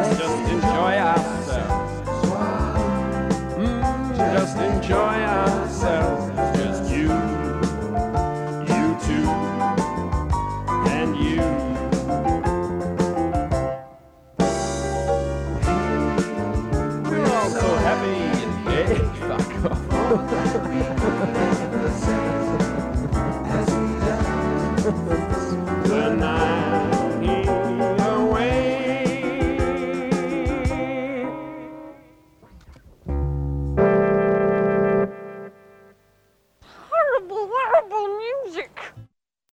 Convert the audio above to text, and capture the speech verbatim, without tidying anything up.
let's just enjoy ourselves. Mm, just enjoy ourselves. Just you, you two, and you. We're all so happy and gay. Fuck off.